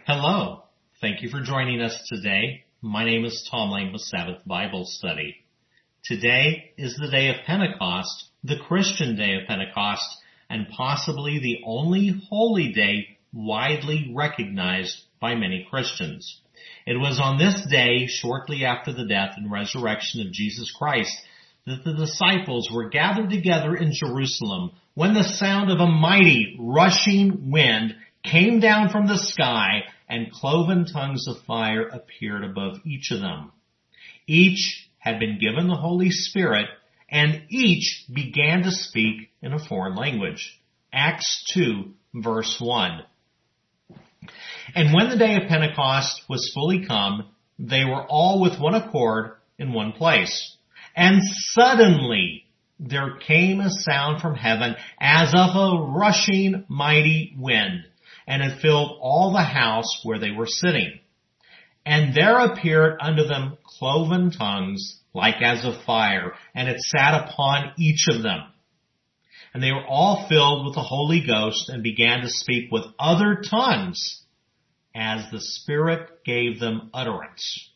Hello. Thank you for joining us today. My name is Tom Lane with Sabbath Bible Study. Today is the day of Pentecost, the Christian day of Pentecost, and possibly the only holy day widely recognized by many Christians. It was on this day, shortly after the death and resurrection of Jesus Christ, that the disciples were gathered together in Jerusalem when the sound of a mighty rushing wind came down from the sky and cloven tongues of fire appeared above each of them. Each had been given the Holy Spirit, and each began to speak in a foreign language. Acts 2, verse 1. And when the day of Pentecost was fully come, they were all with one accord in one place. And suddenly there came a sound from heaven as of a rushing mighty wind, and it filled all the house where they were sitting. And there appeared unto them cloven tongues like as of fire, and it sat upon each of them. And they were all filled with the Holy Ghost and began to speak with other tongues as the Spirit gave them utterance.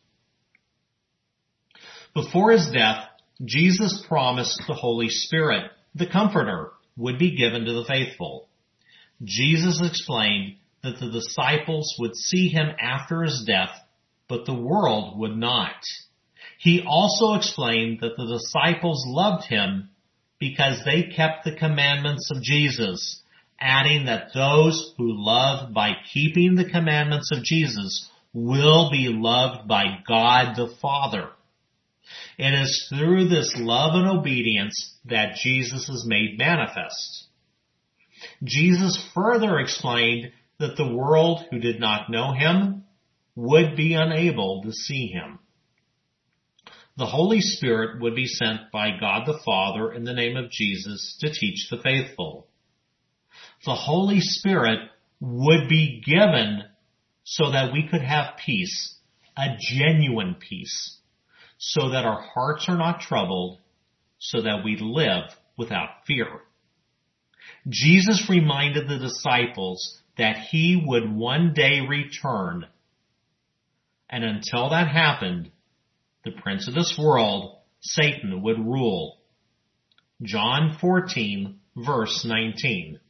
Before his death, Jesus promised the Holy Spirit, the Comforter, would be given to the faithful. Jesus explained that the disciples would see him after his death, but the world would not. He also explained that the disciples loved him because they kept the commandments of Jesus, adding that those who love by keeping the commandments of Jesus will be loved by God the Father. It is through this love and obedience that Jesus is made manifest. Jesus further explained that the world who did not know him would be unable to see him. The Holy Spirit would be sent by God the Father in the name of Jesus to teach the faithful. The Holy Spirit would be given so that we could have peace, a genuine peace, so that our hearts are not troubled, so that we live without fear. Jesus reminded the disciples that he would one day return, and until that happened, the prince of this world, Satan, would rule. John 14, verse 19.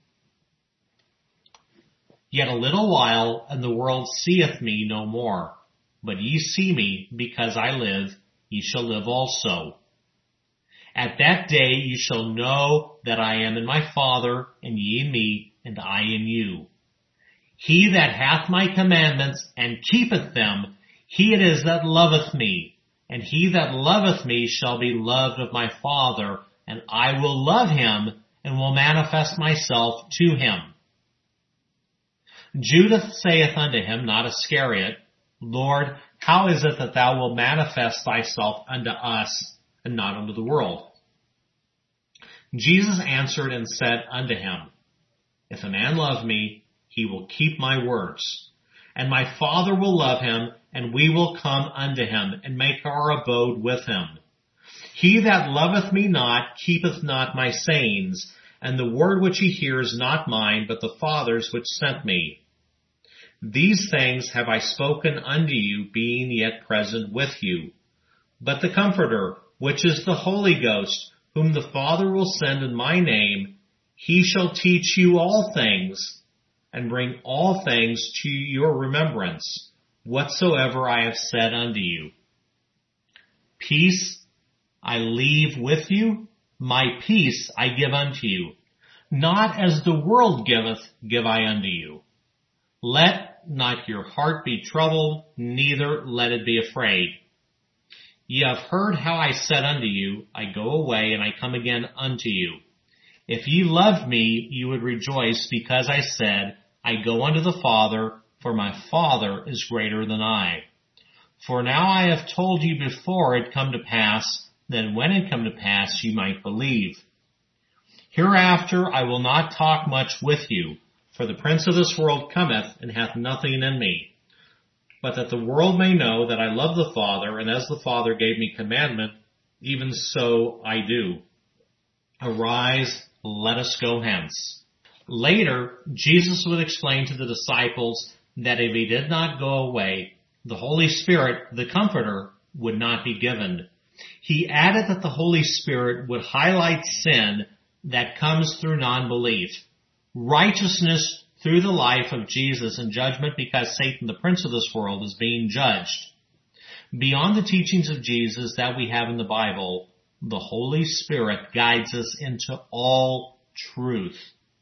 Yet a little while, and the world seeth me no more. But ye see me, because I live, ye shall live also. At that day ye shall know that I am in my Father, and ye in me, and I in you. He that hath my commandments, and keepeth them, he it is that loveth me. And he that loveth me shall be loved of my Father, and I will love him, and will manifest myself to him. Judas saith unto him, not Iscariot, Lord, how is it that thou wilt manifest thyself unto us, and not unto the world? Jesus answered and said unto him, If a man love me, he will keep my words. And my Father will love him, and we will come unto him, and make our abode with him. He that loveth me not, keepeth not my sayings, and the word which he hears not mine, but the Father's which sent me. These things have I spoken unto you, being yet present with you. But the Comforter, which is the Holy Ghost, whom the Father will send in my name, he shall teach you all things, and bring all things to your remembrance, whatsoever I have said unto you. Peace I leave with you, my peace I give unto you. Not as the world giveth, give I unto you. Let not your heart be troubled, neither let it be afraid. Ye have heard how I said unto you, I go away, and I come again unto you. If ye loved me, you would rejoice, because I said, I go unto the Father, for my Father is greater than I. For now I have told you before it come to pass, that when it come to pass you might believe. Hereafter I will not talk much with you, for the prince of this world cometh, and hath nothing in me. But that the world may know that I love the Father, and as the Father gave me commandment, even so I do. Arise, let us go hence. Later, Jesus would explain to the disciples that if he did not go away, the Holy Spirit, the Comforter, would not be given. He added that the Holy Spirit would highlight sin that comes through non-belief, righteousness through the life of Jesus, and judgment because Satan, the prince of this world, is being judged. Beyond the teachings of Jesus that we have in the Bible, the Holy Spirit guides us into all truth.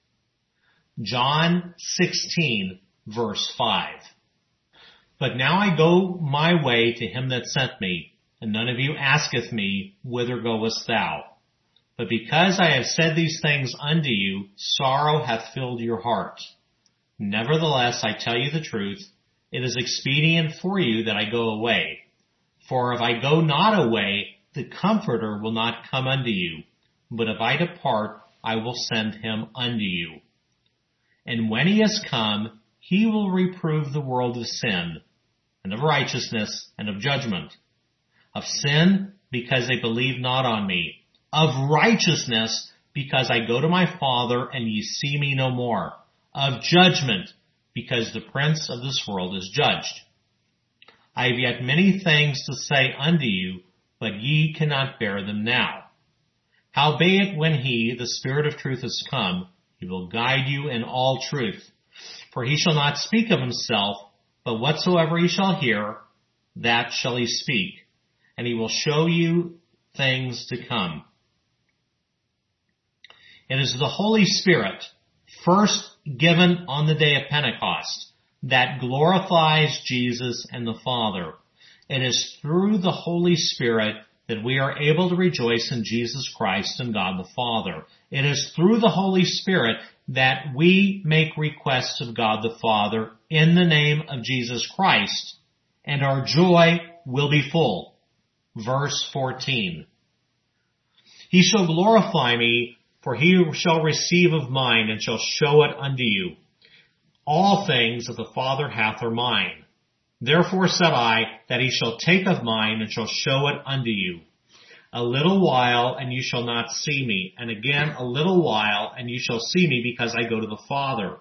John 16, verse 5. But now I go my way to him that sent me, and none of you asketh me, whither goest thou? But because I have said these things unto you, sorrow hath filled your heart. Nevertheless, I tell you the truth, it is expedient for you that I go away. For if I go not away, the Comforter will not come unto you. But if I depart, I will send him unto you. And when he has come, he will reprove the world of sin, and of righteousness, and of judgment. Of sin, because they believe not on me. Of righteousness, because I go to my Father, and ye see me no more. Of judgment, because the prince of this world is judged. I have yet many things to say unto you, but ye cannot bear them now. Howbeit when he, the Spirit of truth, is come, he will guide you in all truth. For he shall not speak of himself, but whatsoever he shall hear, that shall he speak, and he will show you things to come. It is the Holy Spirit, first given on the day of Pentecost, that glorifies Jesus and the Father. It is through the Holy Spirit that we are able to rejoice in Jesus Christ and God the Father. It is through the Holy Spirit that we make requests of God the Father in the name of Jesus Christ, and our joy will be full. Verse 14. He shall glorify me, for he shall receive of mine, and shall show it unto you. All things that the Father hath are mine. Therefore said I, that he shall take of mine, and shall show it unto you. A little while, and you shall not see me, and again a little while, and you shall see me, because I go to the Father.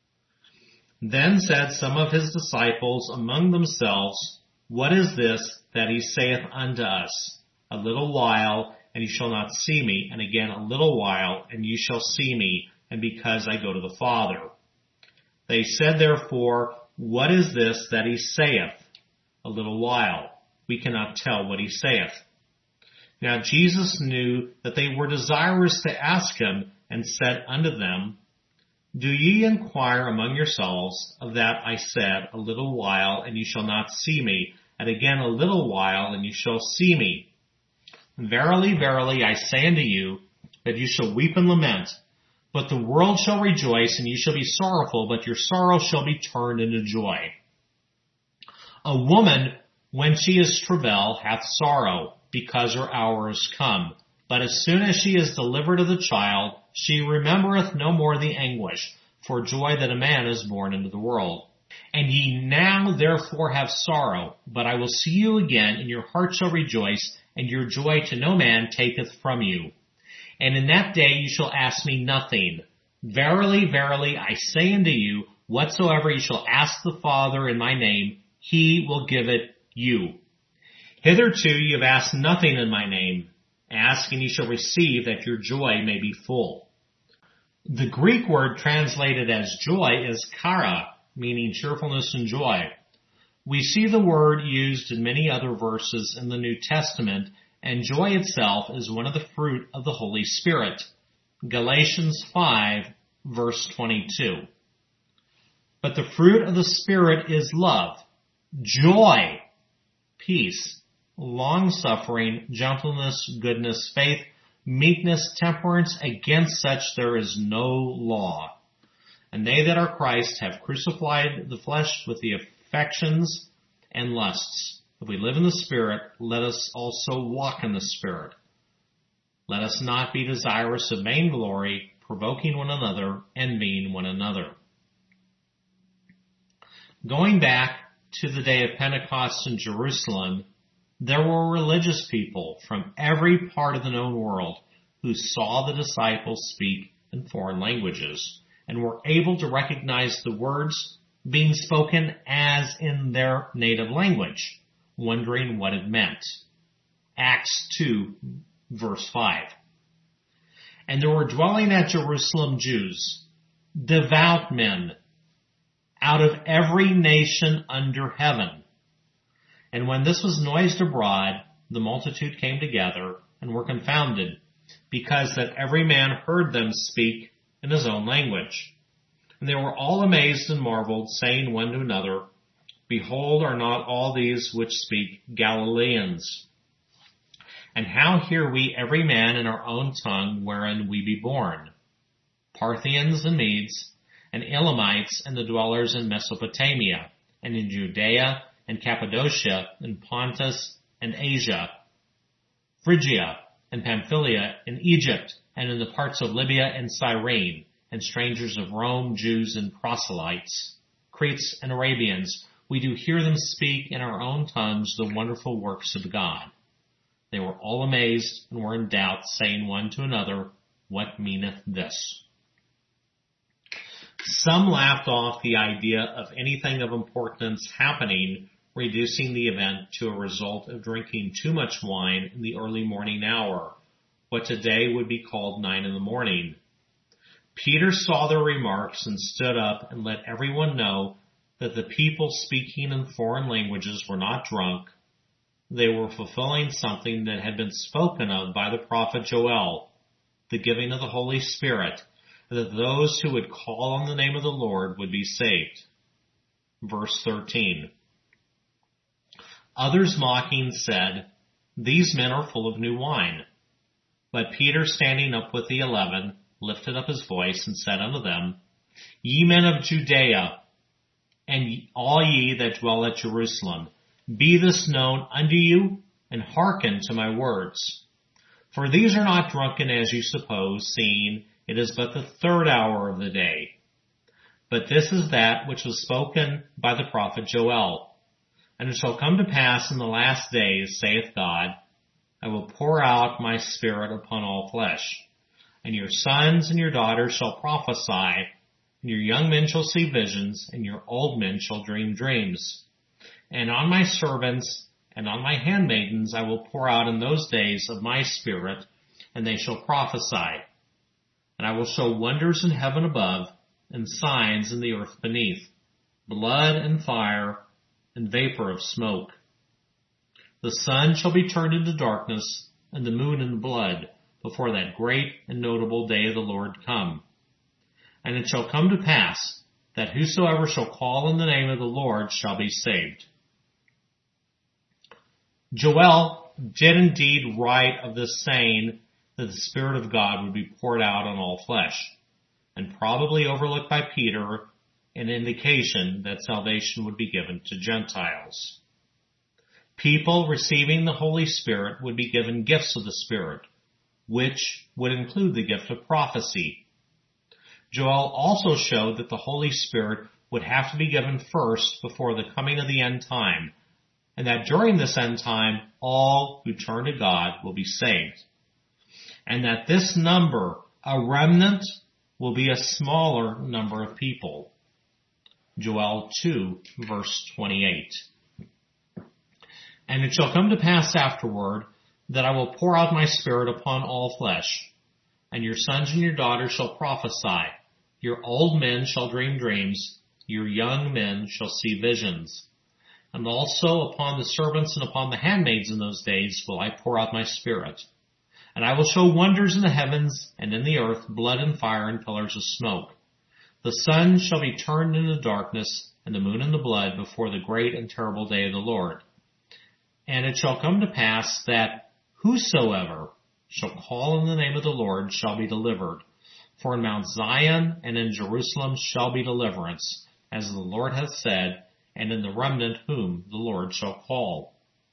Then said some of his disciples among themselves, What is this that he saith unto us? A little while, and you shall not see me, and again a little while, and you shall see me, and because I go to the Father. They said therefore, What is this that he saith? A little while. We cannot tell what he saith. Now Jesus knew that they were desirous to ask him, and said unto them, Do ye inquire among yourselves of that I said, A little while, and you shall not see me, and again a little while, and you shall see me? Verily, verily, I say unto you, that you shall weep and lament, but the world shall rejoice, and you shall be sorrowful, but your sorrow shall be turned into joy. A woman, when she is travail, hath sorrow, because her hour is come. But as soon as she is delivered of the child, she remembereth no more the anguish, for joy that a man is born into the world. And ye now therefore have sorrow, but I will see you again, and your heart shall rejoice, and your joy to no man taketh from you. And in that day you shall ask me nothing. Verily, verily, I say unto you, whatsoever ye shall ask the Father in my name, he will give it you. Hitherto ye have asked nothing in my name. Ask, and ye shall receive, that your joy may be full. The Greek word translated as joy is chara, meaning cheerfulness and joy. We see the word used in many other verses in the New Testament, and joy itself is one of the fruit of the Holy Spirit. Galatians 5, verse 22. But the fruit of the Spirit is love, joy, peace, long-suffering, gentleness, goodness, faith, meekness, temperance. Against such there is no law. And they that are Christ have crucified the flesh with the affections and lusts. If we live in the Spirit, let us also walk in the Spirit. Let us not be desirous of vainglory, provoking one another, envying one another. Going back to the day of Pentecost in Jerusalem, there were religious people from every part of the known world who saw the disciples speak in foreign languages and were able to recognize the words being spoken as in their native language, wondering what it meant. Acts 2, verse 5. And there were dwelling at Jerusalem Jews, devout men, out of every nation under heaven. And when this was noised abroad, the multitude came together and were confounded, because that every man heard them speak in his own language. And they were all amazed and marveled, saying one to another, Behold, are not all these which speak Galileans? And how hear we every man in our own tongue wherein we be born? Parthians and Medes, and Elamites, and the dwellers in Mesopotamia, and in Judea, and Cappadocia, and Pontus, and Asia, Phrygia, and Pamphylia, in Egypt, and in the parts of Libya and Cyrene, and strangers of Rome, Jews and proselytes, Cretes and Arabians, we do hear them speak in our own tongues the wonderful works of God. They were all amazed and were in doubt, saying one to another, What meaneth this? Some laughed off the idea of anything of importance happening, reducing the event to a result of drinking too much wine in the early morning hour, what today would be called 9 a.m. Peter saw their remarks and stood up and let everyone know that the people speaking in foreign languages were not drunk. They were fulfilling something that had been spoken of by the prophet Joel, the giving of the Holy Spirit, and that those who would call on the name of the Lord would be saved. Verse 13. Others mocking said, These men are full of new wine. But Peter, standing up with the 11, lifted up his voice and said unto them, Ye men of Judea, and all ye that dwell at Jerusalem, be this known unto you, and hearken to my words. For these are not drunken as you suppose, seeing it is but the 3rd hour of the day. But this is that which was spoken by the prophet Joel. And it shall come to pass in the last days, saith God, I will pour out my Spirit upon all flesh. And your sons and your daughters shall prophesy, and your young men shall see visions, and your old men shall dream dreams. And on my servants and on my handmaidens I will pour out in those days of my Spirit, and they shall prophesy. And I will show wonders in heaven above, and signs in the earth beneath, blood and fire, and vapor of smoke. The sun shall be turned into darkness, and the moon into blood, before that great and notable day of the Lord come. And it shall come to pass, that whosoever shall call on the name of the Lord shall be saved. Joel did indeed write of this saying that the Spirit of God would be poured out on all flesh, and probably overlooked by Peter, an indication that salvation would be given to Gentiles. People receiving the Holy Spirit would be given gifts of the Spirit, which would include the gift of prophecy. Joel also showed that the Holy Spirit would have to be given first before the coming of the end time, and that during this end time, all who turn to God will be saved. And that this number, a remnant, will be a smaller number of people. Joel 2, verse 28. And it shall come to pass afterward that I will pour out my Spirit upon all flesh, and your sons and your daughters shall prophesy, your old men shall dream dreams, your young men shall see visions. And also upon the servants and upon the handmaids in those days will I pour out my Spirit. And I will show wonders in the heavens and in the earth, blood and fire and pillars of smoke. The sun shall be turned into darkness, and the moon into blood before the great and terrible day of the Lord. And it shall come to pass that whosoever shall call on the name of the Lord shall be delivered. For in Mount Zion and in Jerusalem shall be deliverance, as the Lord hath said, and in the remnant whom the Lord shall call.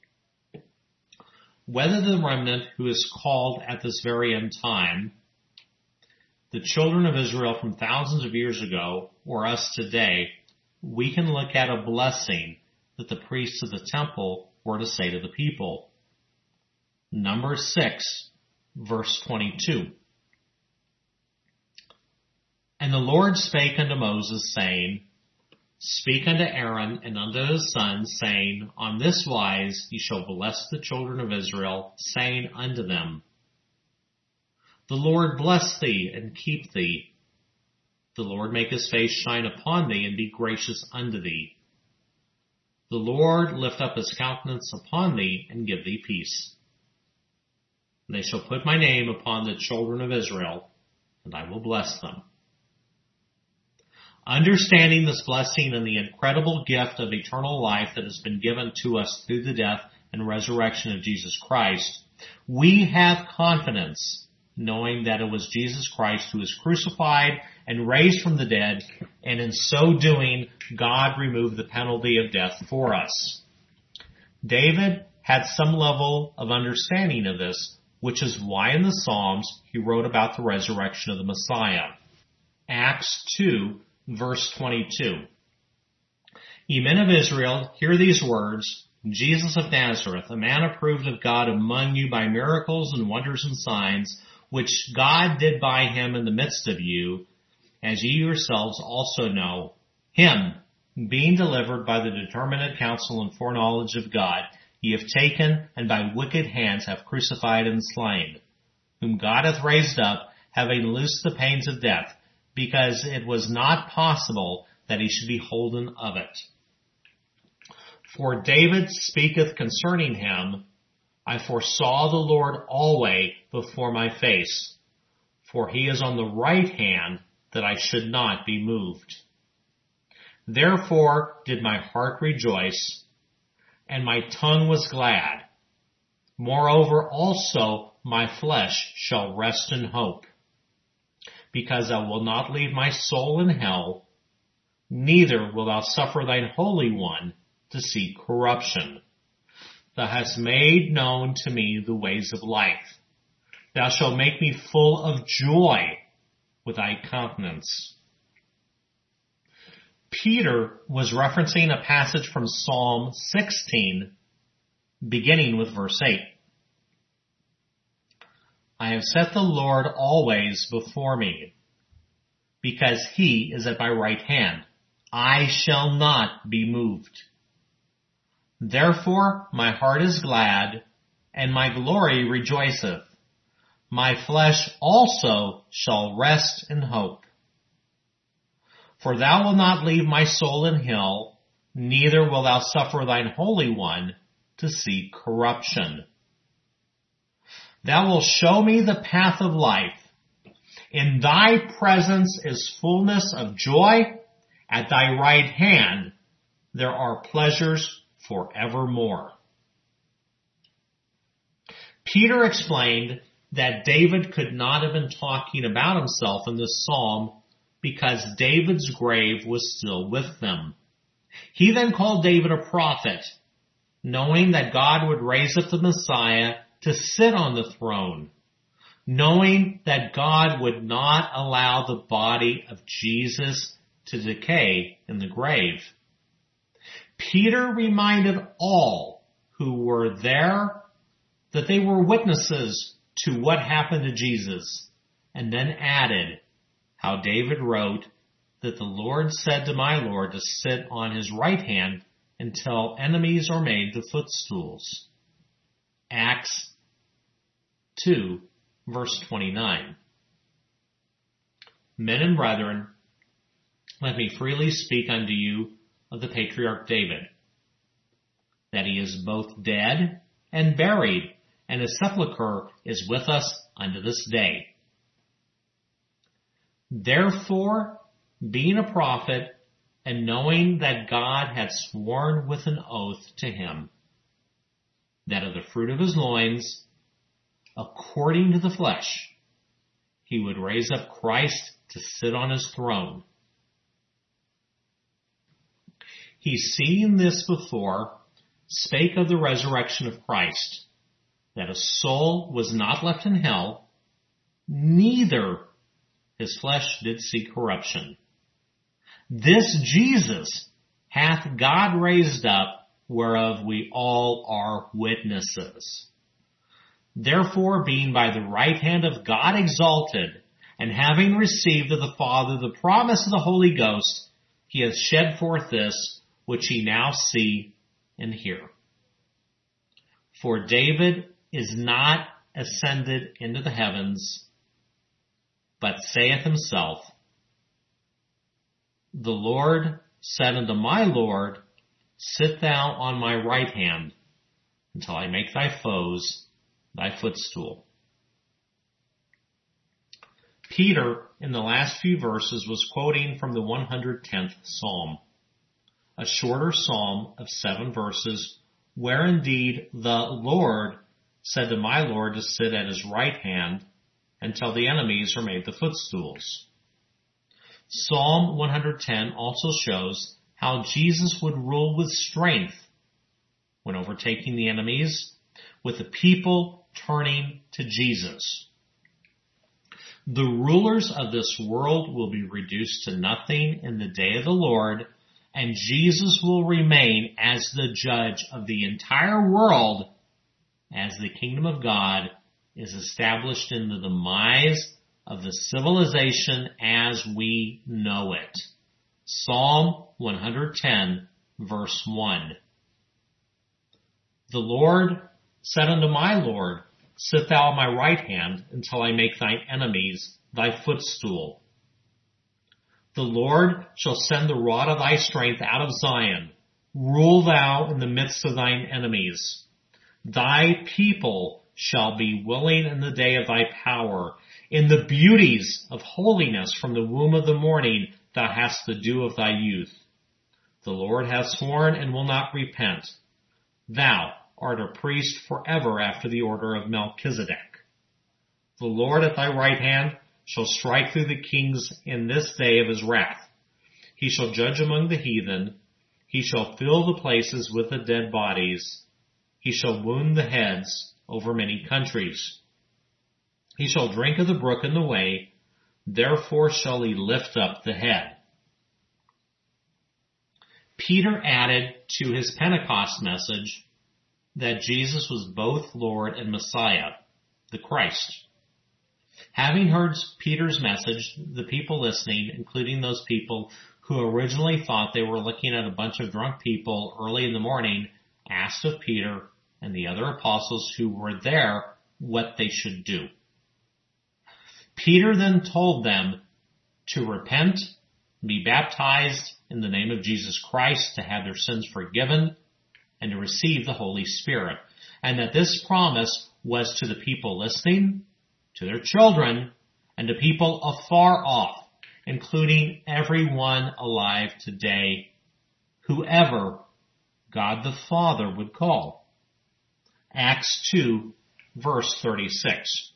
Whether the remnant who is called at this very end time, the children of Israel from thousands of years ago, or us today, we can look at a blessing that the priests of the temple were to say to the people. Numbers 6, verse 22. And the Lord spake unto Moses, saying, Speak unto Aaron and unto his sons, saying, On this wise ye shall bless the children of Israel, saying unto them, The Lord bless thee and keep thee. The Lord make his face shine upon thee and be gracious unto thee. The Lord lift up his countenance upon thee and give thee peace. And they shall put my name upon the children of Israel, and I will bless them. Understanding this blessing and the incredible gift of eternal life that has been given to us through the death and resurrection of Jesus Christ, we have confidence knowing that it was Jesus Christ who was crucified and raised from the dead, and in so doing, God removed the penalty of death for us. David had some level of understanding of this, which is why in the Psalms he wrote about the resurrection of the Messiah. Acts 2, verse 22. Ye men of Israel, hear these words, Jesus of Nazareth, a man approved of God among you by miracles and wonders and signs, which God did by him in the midst of you, as ye yourselves also know. Him, being delivered by the determinate counsel and foreknowledge of God, ye have taken, and by wicked hands have crucified and slain, whom God hath raised up, having loosed the pains of death, because it was not possible that he should be holden of it. For David speaketh concerning him, I foresaw the Lord always before my face, for he is on the right hand, that I should not be moved. Therefore did my heart rejoice, and my tongue was glad. Moreover also my flesh shall rest in hope, because thou wilt not leave my soul in hell, neither wilt thou suffer thine Holy One to see corruption. Thou hast made known to me the ways of life. Thou shalt make me full of joy with thy countenance. Peter was referencing a passage from Psalm 16, beginning with verse 8. I have set the Lord always before me, because he is at my right hand. I shall not be moved. Therefore my heart is glad, and my glory rejoiceth. My flesh also shall rest in hope. For thou wilt not leave my soul in hell, neither wilt thou suffer thine Holy One to see corruption. Thou wilt show me the path of life. In thy presence is fullness of joy. At thy right hand there are pleasures forevermore. Peter explained that David could not have been talking about himself in this psalm because David's grave was still with them. He then called David a prophet, knowing that God would raise up the Messiah to sit on the throne, knowing that God would not allow the body of Jesus to decay in the grave. Peter reminded all who were there that they were witnesses to what happened to Jesus, and then added how David wrote that the Lord said to my Lord to sit on his right hand until enemies are made the footstools. Acts 2, verse 29. Men and brethren, let me freely speak unto you of the patriarch David, that he is both dead and buried, and his sepulchre is with us unto this day. Therefore, being a prophet, and knowing that God had sworn with an oath to him, that of the fruit of his loins, according to the flesh, he would raise up Christ to sit on his throne. He, seeing this before, spake of the resurrection of Christ, that his soul was not left in hell, neither his flesh did see corruption. This Jesus hath God raised up, whereof we all are witnesses. Therefore, being by the right hand of God exalted, and having received of the Father the promise of the Holy Ghost, he has shed forth this which ye now see and hear. For David is not ascended into the heavens, but saith himself, The Lord said unto my Lord, Sit thou on my right hand, until I make thy foes thy footstool. Peter, in the last few verses, was quoting from the 110th Psalm, a shorter psalm of 7 verses, where indeed the Lord said to my Lord to sit at his right hand until the enemies are made the footstools. Psalm 110 also shows how Jesus would rule with strength when overtaking the enemies, with the people turning to Jesus. The rulers of this world will be reduced to nothing in the day of the Lord, and Jesus will remain as the judge of the entire world as the kingdom of God is established in the demise of the civilization as we know it. Psalm 110, verse 1. The Lord said unto my Lord, Sit thou on my right hand until I make thine enemies thy footstool. The Lord shall send the rod of thy strength out of Zion. Rule thou in the midst of thine enemies. Thy people shall be willing in the day of thy power. In the beauties of holiness from the womb of the morning thou hast the dew of thy youth. The Lord hath sworn and will not repent. Thou art a priest forever after the order of Melchizedek. The Lord at thy right hand shall strike through the kings in this day of his wrath. He shall judge among the heathen. He shall fill the places with the dead bodies. He shall wound the heads over many countries. He shall drink of the brook in the way. Therefore shall he lift up the head. Peter added to his Pentecost message that Jesus was both Lord and Messiah, the Christ. Having heard Peter's message, the people listening, including those people who originally thought they were looking at a bunch of drunk people early in the morning, asked of Peter and the other apostles who were there what they should do. Peter then told them to repent, be baptized in the name of Jesus Christ to have their sins forgiven, and to receive the Holy Spirit, and that this promise was to the people listening, to their children, and to people afar off, including everyone alive today, whoever God the Father would call. Acts 2, verse 36.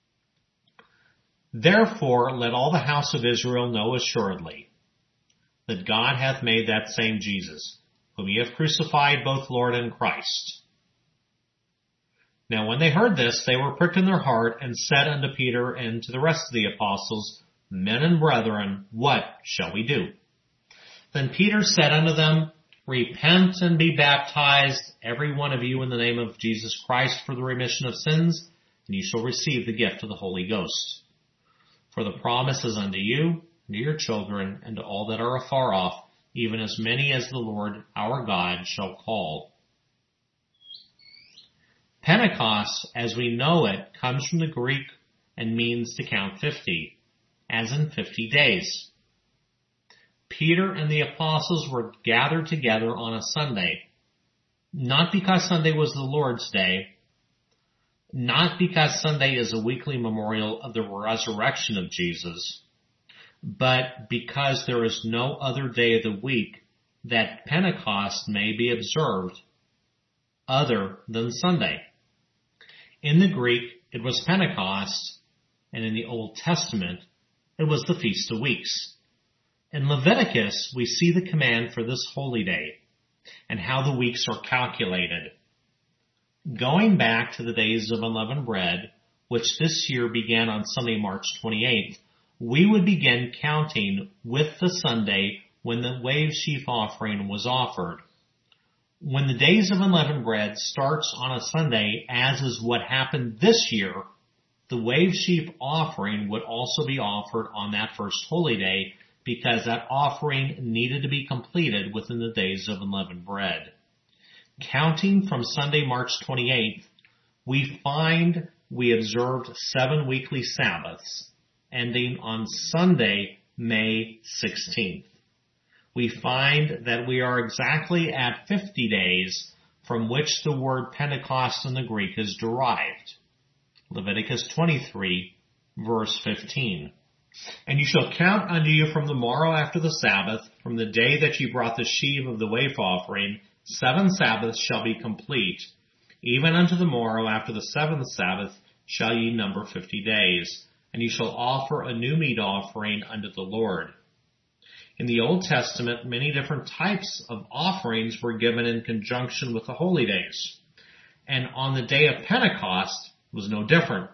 Therefore let all the house of Israel know assuredly that God hath made that same Jesus, whom ye have crucified, both Lord and Christ. Now when they heard this, they were pricked in their heart, and said unto Peter and to the rest of the apostles, Men and brethren, what shall we do? Then Peter said unto them, Repent and be baptized, every one of you, in the name of Jesus Christ for the remission of sins, and ye shall receive the gift of the Holy Ghost. For the promise is unto you, and to your children, and to all that are afar off, even as many as the Lord our God shall call. Pentecost, as we know it, comes from the Greek and means to count 50, as in 50 days. Peter and the apostles were gathered together on a Sunday, not because Sunday was the Lord's Day, not because Sunday is a weekly memorial of the resurrection of Jesus, but because there is no other day of the week that Pentecost may be observed other than Sunday. In the Greek, it was Pentecost, and in the Old Testament, it was the Feast of Weeks. In Leviticus, we see the command for this holy day and how the weeks are calculated. Going back to the days of unleavened bread, which this year began on Sunday, March 28th, we would begin counting with the Sunday when the wave sheaf offering was offered. When the days of unleavened bread starts on a Sunday, as is what happened this year, the wave sheaf offering would also be offered on that first holy day, because that offering needed to be completed within the days of unleavened bread. Counting from Sunday, March 28th, we find we observed 7 weekly Sabbaths, ending on Sunday, May 16th. We find that we are exactly at 50 days from which the word Pentecost in the Greek is derived. Leviticus 23, verse 15. And you shall count unto you from the morrow after the Sabbath, from the day that ye brought the sheave of the wave offering, 7 Sabbaths shall be complete. Even unto the morrow after the 7th Sabbath shall ye number 50 days. And ye shall offer a new meat offering unto the Lord. In the Old Testament, many different types of offerings were given in conjunction with the holy days. And on the day of Pentecost was no different.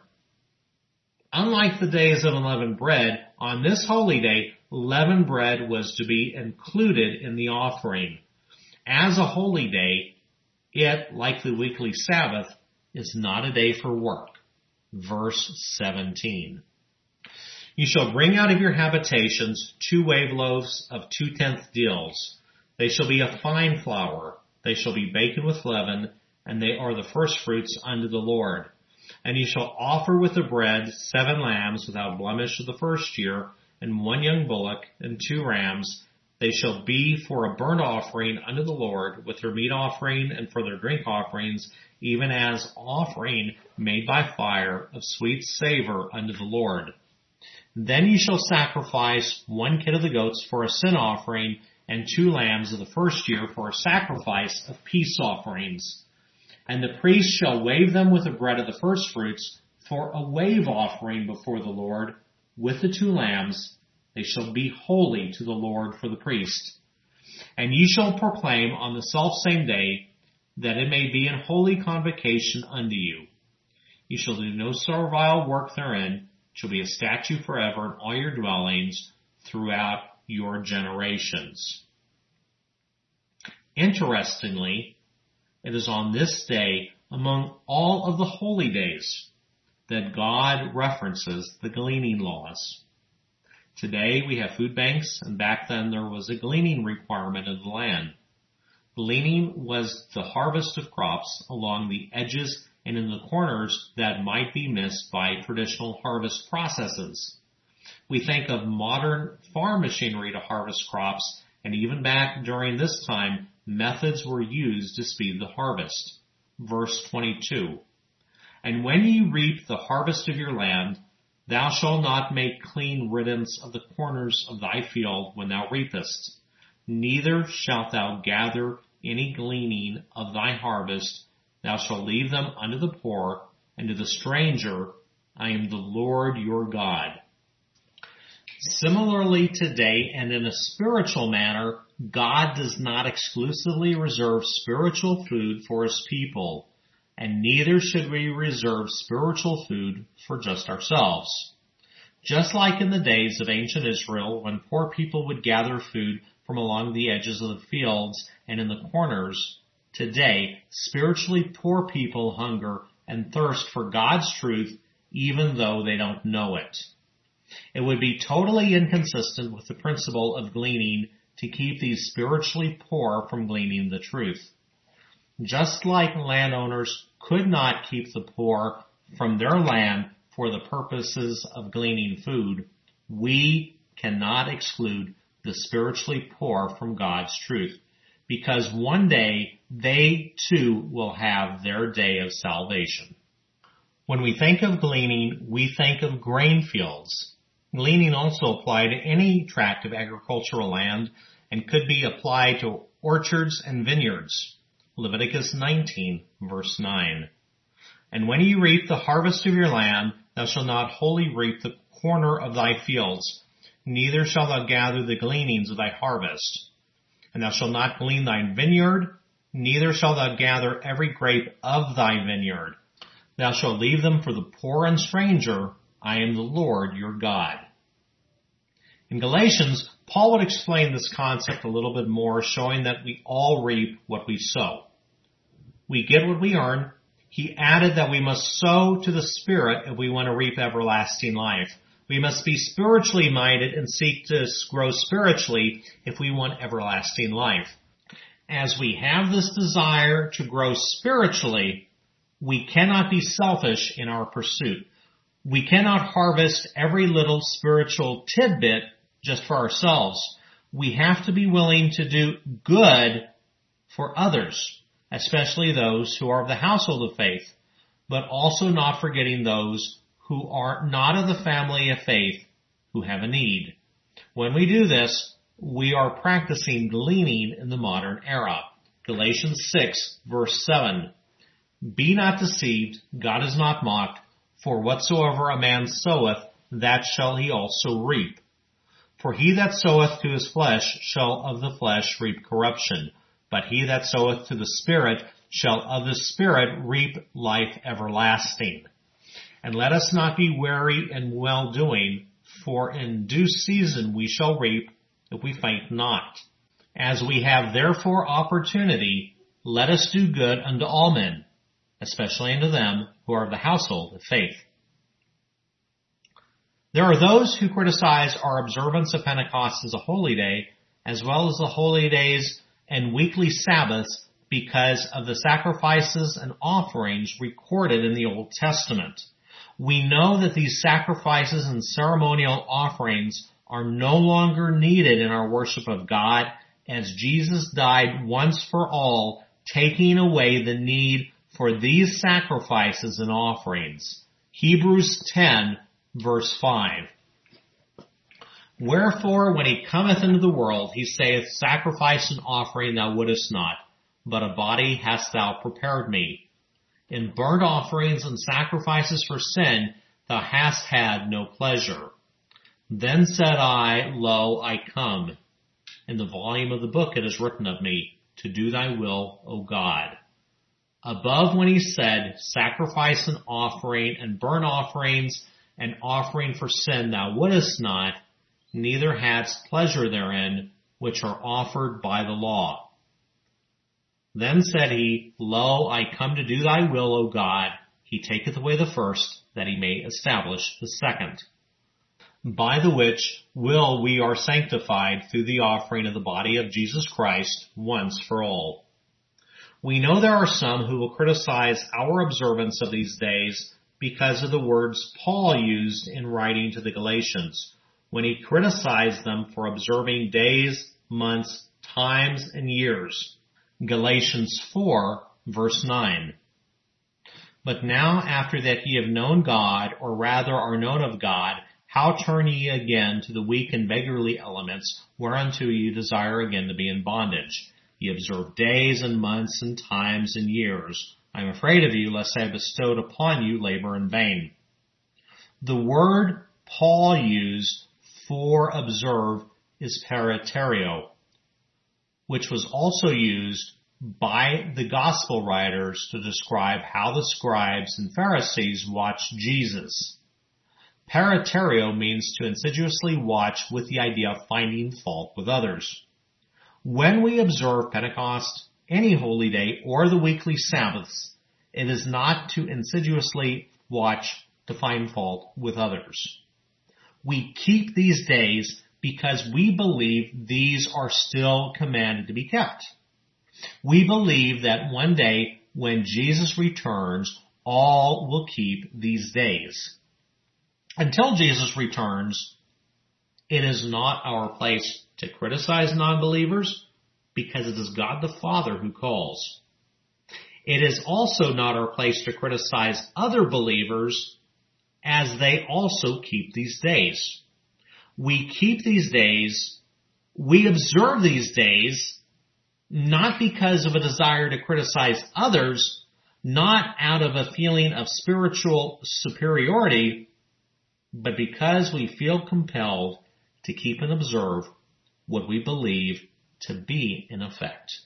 Unlike the days of unleavened bread, on this holy day, leavened bread was to be included in the offering. As a holy day, it, like the weekly Sabbath, is not a day for work. Verse 17. You shall bring out of your habitations 2 wave loaves of 2/10 deals. They shall be of fine flour. They shall be baken with leaven, and they are the firstfruits unto the Lord. And ye shall offer with the bread 7 lambs without blemish of the first year, and 1 young bullock, and 2 rams. They shall be for a burnt offering unto the Lord, with their meat offering and for their drink offerings, even as offering made by fire of sweet savor unto the Lord. Then ye shall sacrifice 1 kid of the goats for a sin offering, and 2 lambs of the first year for a sacrifice of peace offerings. And the priest shall wave them with the bread of the firstfruits for a wave offering before the Lord, with the 2 lambs. They shall be holy to the Lord for the priest. And ye shall proclaim on the selfsame day, that it may be in holy convocation unto you. Ye shall do no servile work therein. It shall be a statute forever in all your dwellings throughout your generations. Interestingly, it is on this day, among all of the holy days, that God references the gleaning laws. Today we have food banks, and back then there was a gleaning requirement of the land. Gleaning was the harvest of crops along the edges and in the corners that might be missed by traditional harvest processes. We think of modern farm machinery to harvest crops, and even back during this time, methods were used to speed the harvest. Verse 22. And when ye reap the harvest of your land, thou shalt not make clean riddance of the corners of thy field when thou reapest. Neither shalt thou gather any gleaning of thy harvest. Thou shalt leave them unto the poor and to the stranger. I am the Lord your God. Similarly today, and in a spiritual manner, God does not exclusively reserve spiritual food for his people, and neither should we reserve spiritual food for just ourselves. Just like in the days of ancient Israel, when poor people would gather food from along the edges of the fields and in the corners, today, spiritually poor people hunger and thirst for God's truth even though they don't know it. It would be totally inconsistent with the principle of gleaning to keep these spiritually poor from gleaning the truth. Just like landowners could not keep the poor from their land for the purposes of gleaning food, we cannot exclude the spiritually poor from God's truth, because one day they too will have their day of salvation. When we think of gleaning, we think of grain fields. Gleaning also applied to any tract of agricultural land and could be applied to orchards and vineyards. Leviticus 19, verse 9. And when ye reap the harvest of your land, thou shalt not wholly reap the corner of thy fields, neither shalt thou gather the gleanings of thy harvest. And thou shalt not glean thy vineyard, neither shalt thou gather every grape of thy vineyard. Thou shalt leave them for the poor and stranger. I am the Lord your God. In Galatians, Paul would explain this concept a little bit more, showing that we all reap what we sow. We get what we earn. He added that we must sow to the Spirit if we want to reap everlasting life. We must be spiritually minded and seek to grow spiritually if we want everlasting life. As we have this desire to grow spiritually, we cannot be selfish in our pursuit. We cannot harvest every little spiritual tidbit just for ourselves. We have to be willing to do good for others, especially those who are of the household of faith, but also not forgetting those who are not of the family of faith who have a need. When we do this, we are practicing gleaning in the modern era. Galatians 6, verse 7. Be not deceived, God is not mocked, for whatsoever a man soweth, that shall he also reap. For he that soweth to his flesh shall of the flesh reap corruption, but he that soweth to the Spirit shall of the Spirit reap life everlasting. And let us not be weary in well-doing, for in due season we shall reap, if we faint not. As we have therefore opportunity, let us do good unto all men, especially unto them who are of the household of faith. There are those who criticize our observance of Pentecost as a holy day, as well as the holy days and weekly Sabbaths, because of the sacrifices and offerings recorded in the Old Testament. We know that these sacrifices and ceremonial offerings are no longer needed in our worship of God, as Jesus died once for all, taking away the need for these sacrifices and offerings. Hebrews 10, verse 5. Wherefore, when he cometh into the world, he saith, Sacrifice and offering thou wouldest not, but a body hast thou prepared me. In burnt offerings and sacrifices for sin thou hast had no pleasure. Then said I, Lo, I come. In the volume of the book it is written of me, to do thy will, O God. Above when he said, Sacrifice and offering and burnt offerings and offering for sin thou wouldest not, neither hadst pleasure therein, which are offered by the law. Then said he, Lo, I come to do thy will, O God. He taketh away the first, that he may establish the second. By the which will we are sanctified through the offering of the body of Jesus Christ once for all. We know there are some who will criticize our observance of these days because of the words Paul used in writing to the Galatians, when he criticized them for observing days, months, times, and years. Galatians 4, verse 9. But now after that ye have known God, or rather are known of God, how turn ye again to the weak and beggarly elements, whereunto ye desire again to be in bondage? Ye observe days and months and times and years. I am afraid of you, lest I have bestowed upon you labor in vain. The word Paul used for observe is paraterio, which was also used by the gospel writers to describe how the scribes and Pharisees watched Jesus. Paraterio means to insidiously watch with the idea of finding fault with others. When we observe Pentecost, any holy day, or the weekly Sabbaths, it is not to insidiously watch to find fault with others. We keep these days because we believe these are still commanded to be kept. We believe that one day when Jesus returns, all will keep these days. Until Jesus returns, it is not our place to criticize non-believers because it is God the Father who calls. It is also not our place to criticize other believers as they also keep these days. We keep these days, we observe these days, not because of a desire to criticize others, not out of a feeling of spiritual superiority, but because we feel compelled to keep and observe what we believe to be in effect.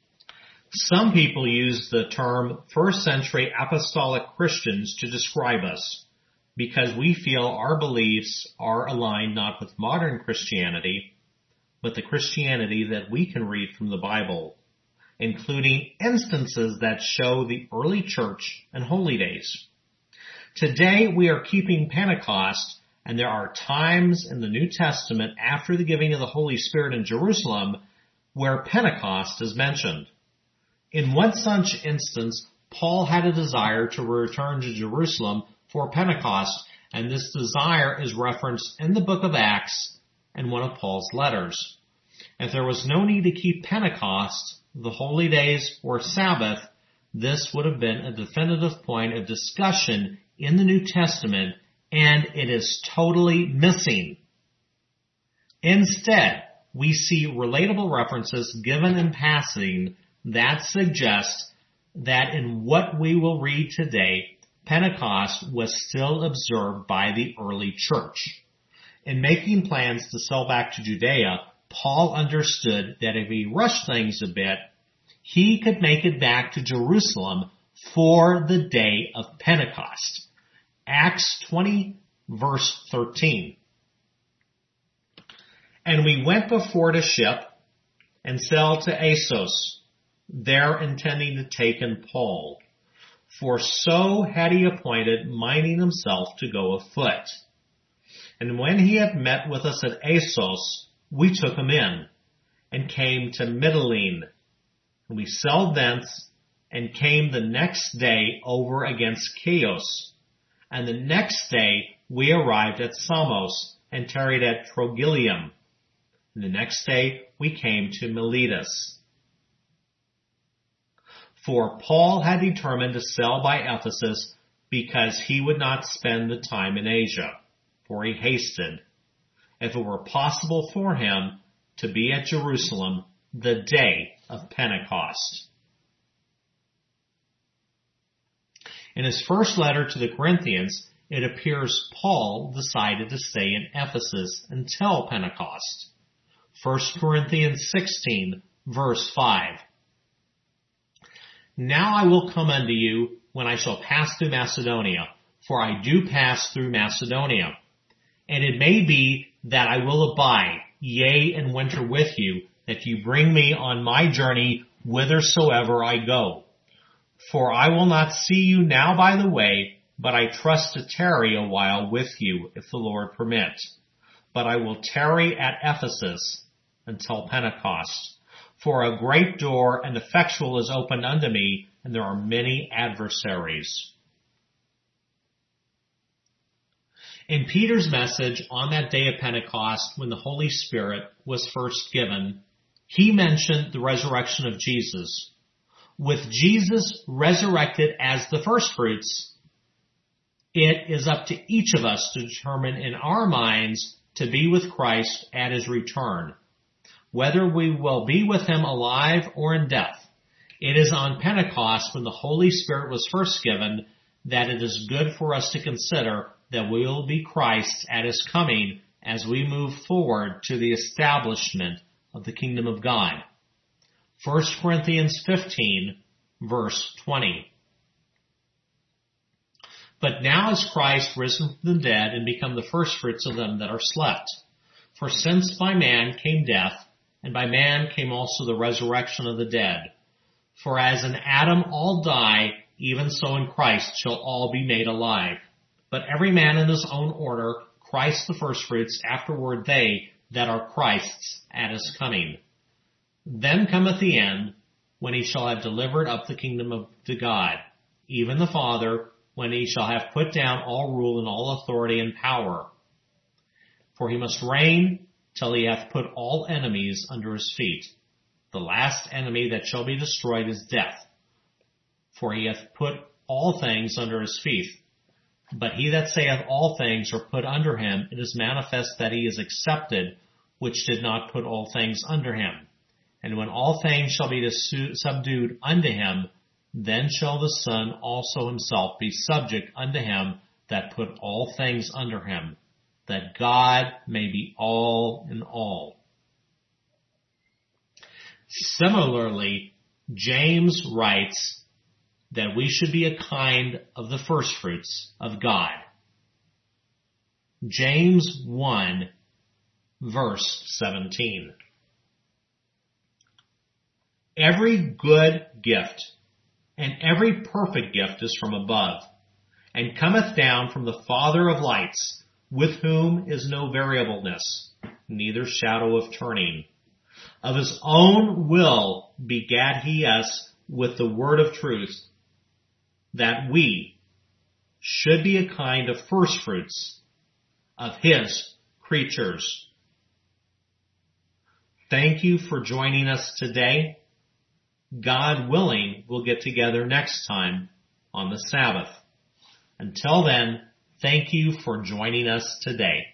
Some people use the term first century apostolic Christians to describe us because we feel our beliefs are aligned not with modern Christianity, but the Christianity that we can read from the Bible, including instances that show the early church and holy days. Today we are keeping Pentecost And there are times in the New Testament after the giving of the Holy Spirit in Jerusalem where Pentecost is mentioned. In one such instance, Paul had a desire to return to Jerusalem for Pentecost, and this desire is referenced in the book of Acts and one of Paul's letters. If there was no need to keep Pentecost, the holy days, or Sabbath, this would have been a definitive point of discussion in the New Testament, and it is totally missing. Instead, we see relatable references given in passing that suggest that in what we will read today, Pentecost was still observed by the early church. In making plans to sail back to Judea, Paul understood that if he rushed things a bit, he could make it back to Jerusalem for the day of Pentecost. Acts 20, verse 13. And we went before the ship and sailed to Assos, there intending to take in Paul. For so had he appointed, minding himself to go afoot. And when he had met with us at Assos, we took him in, and came to Mytilene. And we sailed thence, and came the next day over against Chios. And the next day we arrived at Samos, and tarried at Trogyllium. And the next day we came to Miletus. For Paul had determined to sail by Ephesus, because he would not spend the time in Asia, for he hasted, if it were possible for him, to be at Jerusalem the day of Pentecost. In his first letter to the Corinthians, it appears Paul decided to stay in Ephesus until Pentecost. 1 Corinthians 16, verse 5. Now I will come unto you when I shall pass through Macedonia, for I do pass through Macedonia. And it may be that I will abide, yea, and winter with you, that you bring me on my journey whithersoever I go. For I will not see you now by the way, but I trust to tarry a while with you, if the Lord permit. But I will tarry at Ephesus until Pentecost. For a great door and effectual is opened unto me, and there are many adversaries. In Peter's message on that day of Pentecost, when the Holy Spirit was first given, he mentioned the resurrection of Jesus. With Jesus resurrected as the firstfruits, it is up to each of us to determine in our minds to be with Christ at his return, whether we will be with him alive or in death. It is on Pentecost, when the Holy Spirit was first given, that it is good for us to consider that we will be Christ at his coming as we move forward to the establishment of the kingdom of God. 1 Corinthians 15, verse 20. But now is Christ risen from the dead and become the firstfruits of them that are slept. For since by man came death, and by man came also the resurrection of the dead. For as in Adam all die, even so in Christ shall all be made alive. But every man in his own order, Christ the firstfruits, afterward they that are Christ's at his coming. Then cometh the end, when he shall have delivered up the kingdom to God, even the Father, when he shall have put down all rule and all authority and power. For he must reign till he hath put all enemies under his feet. The last enemy that shall be destroyed is death, for he hath put all things under his feet. But he that saith all things are put under him, it is manifest that he is accepted, which did not put all things under him. And when all things shall be subdued unto him, then shall the Son also himself be subject unto him that put all things under him, that God may be all in all. Similarly, James writes that we should be a kind of the firstfruits of God. James 1, verse 17. Every good gift and every perfect gift is from above, and cometh down from the Father of lights, with whom is no variableness, neither shadow of turning. Of his own will begat he us with the word of truth, that we should be a kind of firstfruits of his creatures. Thank you for joining us today. God willing, we'll get together next time on the Sabbath. Until then, thank you for joining us today.